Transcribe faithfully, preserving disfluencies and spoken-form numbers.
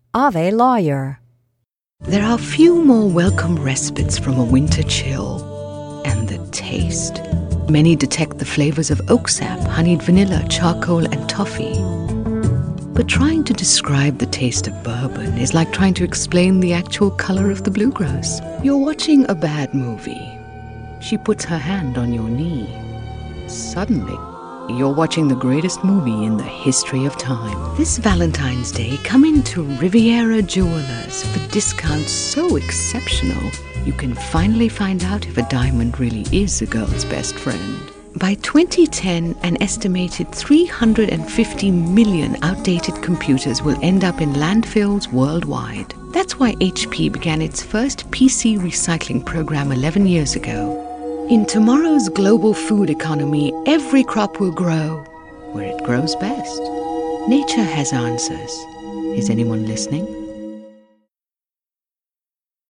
Ave Lawyer. There are few more welcome respites from a winter chill. And the taste. Many detect the flavors of oak sap, honeyed vanilla, charcoal, and toffee. But trying to describe the taste of bourbon is like trying to explain the actual color of the bluegrass. You're watching a bad movie. She puts her hand on your knee. Suddenly, you're watching the greatest movie in the history of time. This Valentine's Day, come into Riviera Jewelers for discounts so exceptional, you can finally find out if a diamond really is a girl's best friend. By twenty ten, an estimated three hundred fifty million outdated computers will end up in landfills worldwide. That's why H P began its first P C recycling program eleven years ago. In tomorrow's global food economy, every crop will grow where it grows best. Nature has answers. Is anyone listening?